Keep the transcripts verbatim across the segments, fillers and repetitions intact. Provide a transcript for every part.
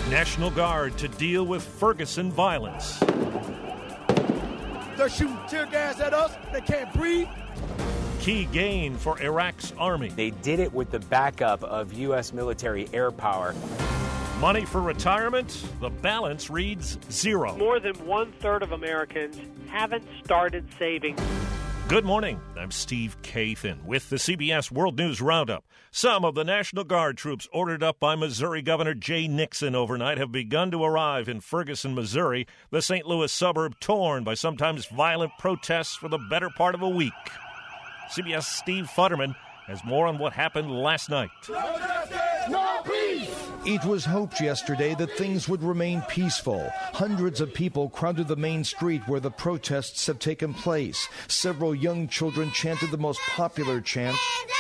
National Guard to deal with Ferguson violence. They're shooting tear gas at us. They can't breathe. Key gain for Iraq's army. They did it with the backup of U S military air power. Money for retirement, the balance reads zero. More than one-third of Americans haven't started saving. Good morning. I'm Steve Kathan with the C B S World News Roundup. Some of the National Guard troops ordered up by Missouri Governor Jay Nixon overnight have begun to arrive in Ferguson, Missouri, the Saint Louis suburb torn by sometimes violent protests for the better part of a week. C B S Steve Futterman has more on what happened last night. No peace! It was hoped yesterday that things would remain peaceful. Hundreds of people crowded the main street where the protests have taken place. Several young children chanted the most popular chant,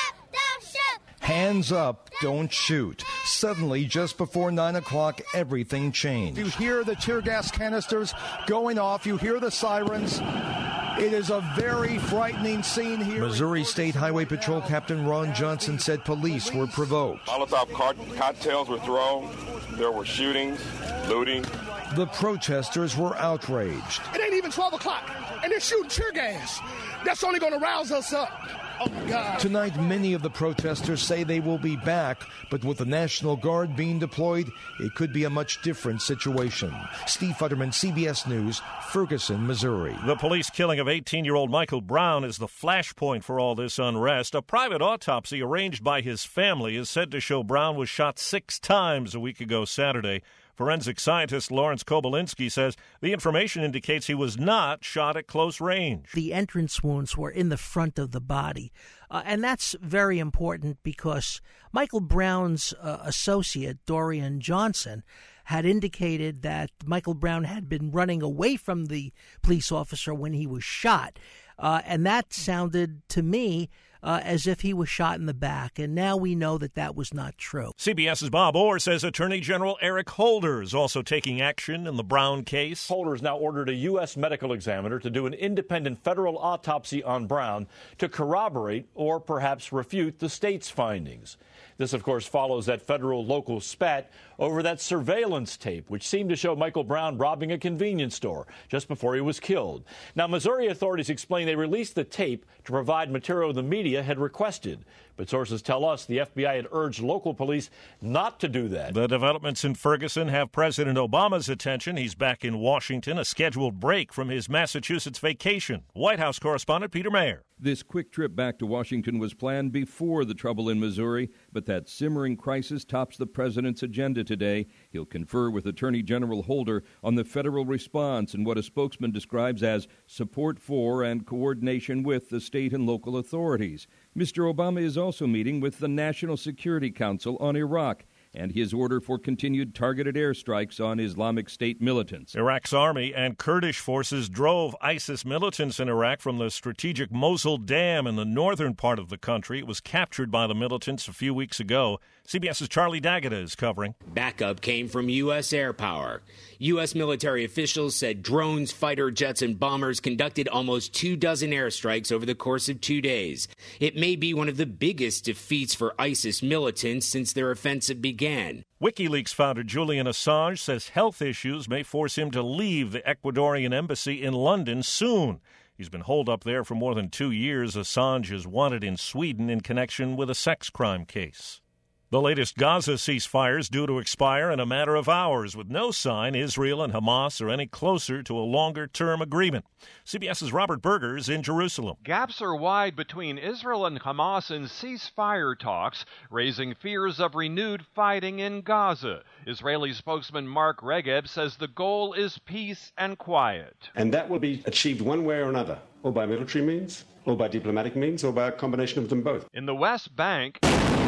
"Hands up, don't shoot." Suddenly, just before nine o'clock, everything changed. You hear the tear gas canisters going off. You hear the sirens. It is a very frightening scene here. Missouri State Highway Patrol Captain Ron Johnson said police were provoked. Molotov cocktails were thrown. There were shootings, looting. The protesters were outraged. It ain't even twelve o'clock, and they're shooting tear gas. That's only going to rouse us up. Oh, my God. Tonight, many of the protesters say they will be back, but with the National Guard being deployed, it could be a much different situation. Steve Futterman, C B S News, Ferguson, Missouri. The police killing of eighteen-year-old Michael Brown is the flashpoint for all this unrest. A private autopsy arranged by his family is said to show Brown was shot six times a week ago Saturday. Forensic scientist Lawrence Kobylinski says the information indicates he was not shot at close range. The entrance wounds were in the front of the body, uh, and that's very important because Michael Brown's uh, associate, Dorian Johnson, had indicated that Michael Brown had been running away from the police officer when he was shot, uh, and that sounded to me Uh, as if he was shot in the back, and now we know that that was not true. CBS's Bob Orr says Attorney General Eric Holder is also taking action in the Brown case. Holder has now ordered a U S medical examiner to do an independent federal autopsy on Brown to corroborate or perhaps refute the state's findings. This, of course, follows that federal local spat over that surveillance tape, which seemed to show Michael Brown robbing a convenience store just before he was killed. Now, Missouri authorities explain they released the tape to provide material the media had requested. But sources tell us the F B I had urged local police not to do that. The developments in Ferguson have President Obama's attention. He's back in Washington, a scheduled break from his Massachusetts vacation. White House correspondent Peter Mayer. This quick trip back to Washington was planned before the trouble in Missouri, but that simmering crisis tops the president's agenda today. He'll confer with Attorney General Holder on the federal response and what a spokesman describes as support for and coordination with the state and local authorities. Mister Obama is also meeting with the National Security Council on Iraq and his order for continued targeted airstrikes on Islamic State militants. Iraq's army and Kurdish forces drove ISIS militants in Iraq from the strategic Mosul Dam in the northern part of the country. It was captured by the militants a few weeks ago. CBS's Charlie Daggett is covering. Backup came from U S air power. U S military officials said drones, fighter jets, and bombers conducted almost two dozen airstrikes over the course of two days. It may be one of the biggest defeats for ISIS militants since their offensive began. WikiLeaks founder Julian Assange says health issues may force him to leave the Ecuadorian embassy in London soon. He's been holed up there for more than two years. Assange is wanted in Sweden in connection with a sex crime case. The latest Gaza ceasefire is due to expire in a matter of hours, with no sign Israel and Hamas are any closer to a longer-term agreement. CBS's Robert Berger is in Jerusalem. Gaps are wide between Israel and Hamas in ceasefire talks, raising fears of renewed fighting in Gaza. Israeli spokesman Mark Regeb says the goal is peace and quiet. And that will be achieved one way or another, or by military means, or by diplomatic means, or by a combination of them both. In the West Bank,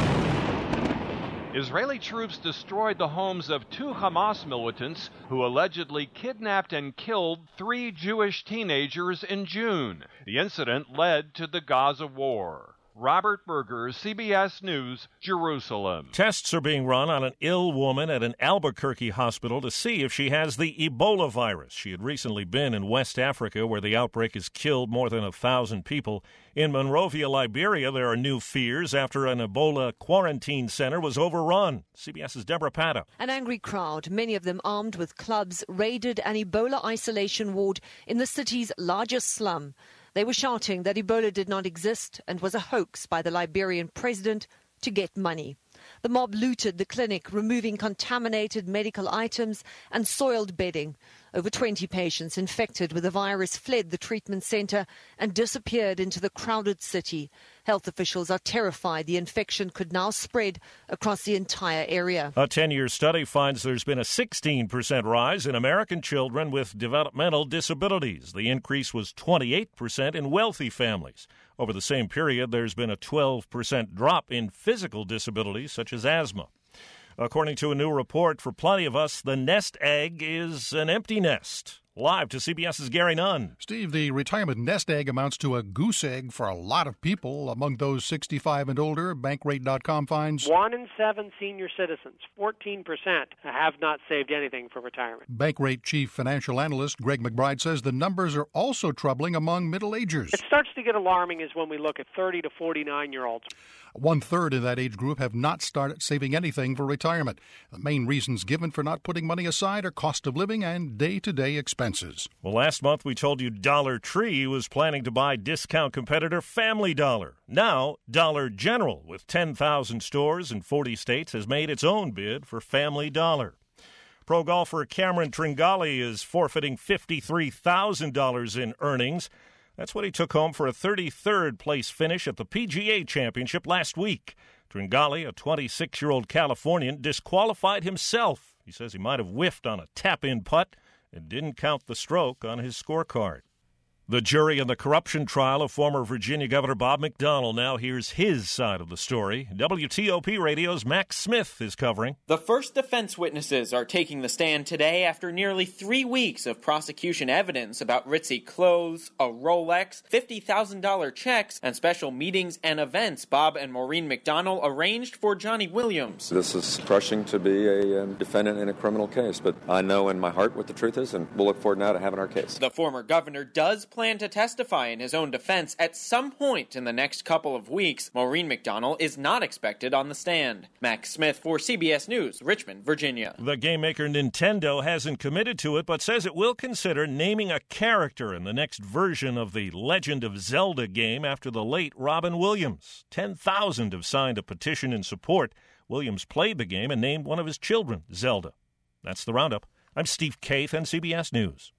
Israeli troops destroyed the homes of two Hamas militants who allegedly kidnapped and killed three Jewish teenagers in June. The incident led to the Gaza war. Robert Berger, C B S News, Jerusalem. Tests are being run on an ill woman at an Albuquerque hospital to see if she has the Ebola virus. She had recently been in West Africa, where the outbreak has killed more than a thousand people. In Monrovia, Liberia, there are new fears after an Ebola quarantine center was overrun. CBS's Deborah Patta. An angry crowd, many of them armed with clubs, raided an Ebola isolation ward in the city's largest slum. They were shouting that Ebola did not exist and was a hoax by the Liberian president to get money. The mob looted the clinic, removing contaminated medical items and soiled bedding. Over twenty patients infected with the virus fled the treatment center and disappeared into the crowded city. Health officials are terrified the infection could now spread across the entire area. A ten-year study finds there's been a sixteen percent rise in American children with developmental disabilities. The increase was twenty-eight percent in wealthy families. Over the same period, there's been a twelve percent drop in physical disabilities such as asthma. According to a new report for Plenty of Us, the nest egg is an empty nest. Live to CBS's Gary Nunn. Steve, the retirement nest egg amounts to a goose egg for a lot of people. Among those sixty-five and older, Bankrate dot com finds one in seven senior citizens, fourteen percent, have not saved anything for retirement. Bankrate chief financial analyst Greg McBride says the numbers are also troubling among middle-agers. It starts to get alarming is when we look at thirty to forty-nine-year-olds. One-third in that age group have not started saving anything for retirement. The main reasons given for not putting money aside are cost of living and day-to-day expenses. Well, last month we told you Dollar Tree was planning to buy discount competitor Family Dollar. Now, Dollar General, with ten thousand stores in forty states, has made its own bid for Family Dollar. Pro golfer Cameron Tringali is forfeiting fifty-three thousand dollars in earnings. That's what he took home for a thirty-third place finish at the P G A Championship last week. Tringali, a twenty-six-year-old Californian, disqualified himself. He says he might have whiffed on a tap-in putt and didn't count the stroke on his scorecard. The jury in the corruption trial of former Virginia Governor Bob McDonnell now hears his side of the story. W T O P Radio's Max Smith is covering. The first defense witnesses are taking the stand today after nearly three weeks of prosecution evidence about ritzy clothes, a Rolex, fifty thousand dollars checks, and special meetings and events Bob and Maureen McDonnell arranged for Johnny Williams. This is crushing to be a um, defendant in a criminal case, but I know in my heart what the truth is, and we'll look forward now to having our case. The former governor does plan to testify in his own defense at some point in the next couple of weeks. Maureen McDonnell is not expected on the stand. Max Smith for C B S News, Richmond, Virginia. The game maker Nintendo hasn't committed to it, but says it will consider naming a character in the next version of the Legend of Zelda game after the late Robin Williams. ten thousand have signed a petition in support. Williams played the game and named one of his children Zelda. That's the Roundup. I'm Steve Kaith on C B S News.